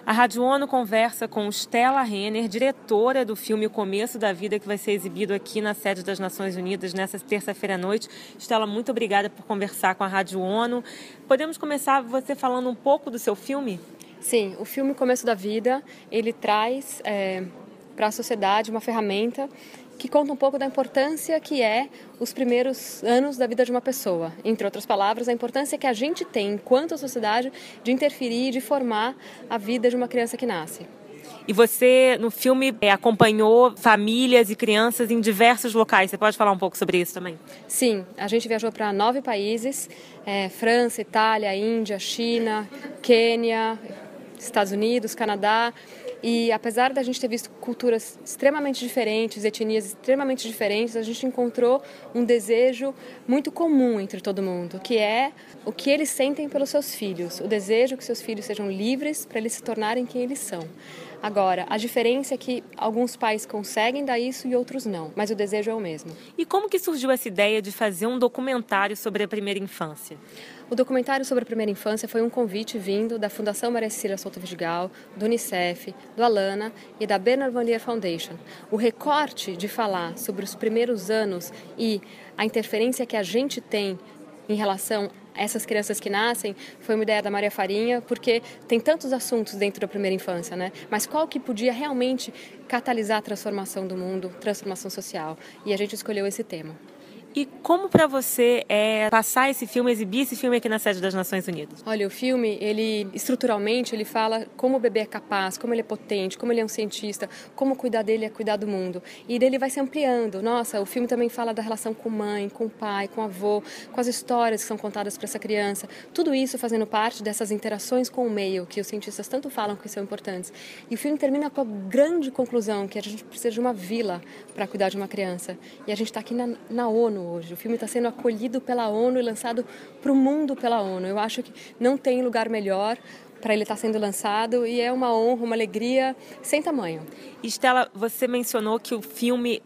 A Rádio ONU conversa com Stella Renner, diretora do filme O Começo da Vida, que vai ser exibido aqui na sede das Nações Unidas nessa terça-feira à noite. Stella, muito obrigada por conversar com a Rádio ONU. Podemos começar você falando um pouco do seu filme? Sim, o filme O Começo da Vida, ele traz para a sociedade uma ferramenta que conta um pouco da importância que é os primeiros anos da vida de uma pessoa. Entre outras palavras, a importância que a gente tem, enquanto sociedade, de interferir e de formar a vida de uma criança que nasce. E você, no filme, acompanhou famílias e crianças em diversos locais. Você pode falar um pouco sobre isso também? Sim, a gente viajou para 9 países, França, Itália, Índia, China, Quênia, Estados Unidos, Canadá. E apesar da gente ter visto culturas extremamente diferentes, etnias extremamente diferentes, a gente encontrou um desejo muito comum entre todo mundo, que é o que eles sentem pelos seus filhos, o desejo que seus filhos sejam livres para eles se tornarem quem eles são. Agora, a diferença é que alguns pais conseguem dar isso e outros não, mas o desejo é o mesmo. E como que surgiu essa ideia de fazer um documentário sobre a primeira infância? O documentário sobre a primeira infância foi um convite vindo da Fundação Maria Cecília Souto Vidigal, do Unicef, do Alana e da Bernard Vanlier Foundation. O recorte de falar sobre os primeiros anos e a interferência que a gente tem em relação a essas crianças que nascem foi uma ideia da Maria Farinha, porque tem tantos assuntos dentro da primeira infância, né? Mas qual que podia realmente catalisar a transformação do mundo, transformação social? E a gente escolheu esse tema. E como para você passar esse filme, exibir esse filme aqui na sede das Nações Unidas? Olha, o filme, estruturalmente, ele fala como o bebê é capaz, como ele é potente, como ele é um cientista, como cuidar dele é cuidar do mundo. E dele vai se ampliando. Nossa, o filme também fala da relação com mãe, com pai, com avô, com as histórias que são contadas para essa criança. Tudo isso fazendo parte dessas interações com o meio, que os cientistas tanto falam que são importantes. E o filme termina com a grande conclusão, que a gente precisa de uma vila para cuidar de uma criança. E a gente está aqui na ONU hoje. O filme está sendo acolhido pela ONU e lançado para o mundo pela ONU. Eu acho que não tem lugar melhor para ele estar sendo lançado e é uma honra, uma alegria sem tamanho. Stella, você mencionou que o filme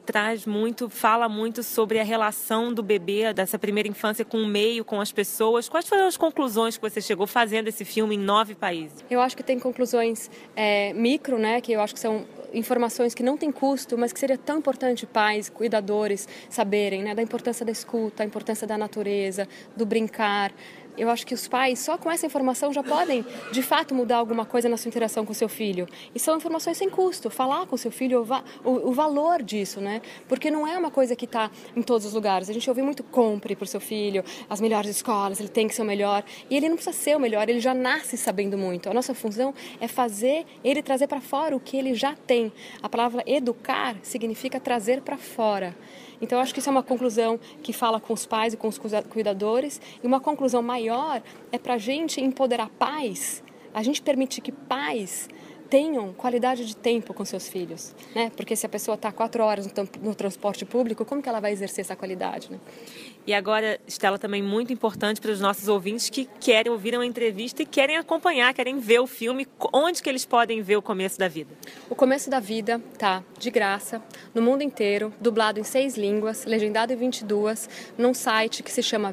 fala muito sobre a relação do bebê, dessa primeira infância com o meio, com as pessoas. Quais foram as conclusões que você chegou fazendo esse filme em 9 países? Eu acho que tem conclusões micro, né, que eu acho que são informações que não têm custo, mas que seria tão importante pais, cuidadores saberem, né, da importância da escuta, a importância da natureza, do brincar. Eu acho que os pais, só com essa informação, já podem, de fato, mudar alguma coisa na sua interação com o seu filho. E são informações sem custo. Falar com o seu filho o valor disso, né? Porque não é uma coisa que está em todos os lugares. A gente ouve muito: compre para o seu filho as melhores escolas, ele tem que ser o melhor. E ele não precisa ser o melhor, ele já nasce sabendo muito. A nossa função é fazer ele trazer para fora o que ele já tem. A palavra educar significa trazer para fora. Então, eu acho que isso é uma conclusão que fala com os pais e com os cuidadores. E uma conclusão maior é para a gente empoderar pais, a gente permitir que pais tenham qualidade de tempo com seus filhos, né? Porque se a pessoa está 4 horas no transporte público, como que ela vai exercer essa qualidade, né? E agora, Stella, também muito importante para os nossos ouvintes que querem ouvir uma entrevista e querem acompanhar, querem ver o filme, onde que eles podem ver O Começo da Vida? O Começo da Vida tá de graça no mundo inteiro, dublado em 6 línguas, legendado em 22, num site que se chama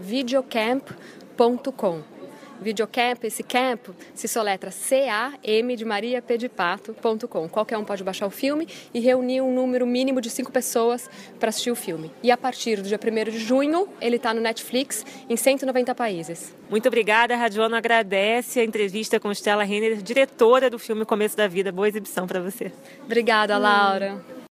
videocamp.com. Videocamp, esse camp se soletra CAM de Maria P de Pato.com. Qualquer um pode baixar o filme e reunir um número mínimo de 5 pessoas para assistir o filme. E a partir do dia 1º de junho, ele está no Netflix em 190 países. Muito obrigada, a Rádio ONU agradece a entrevista com Stella Renner, diretora do filme Começo da Vida. Boa exibição para você. Obrigada, Laura.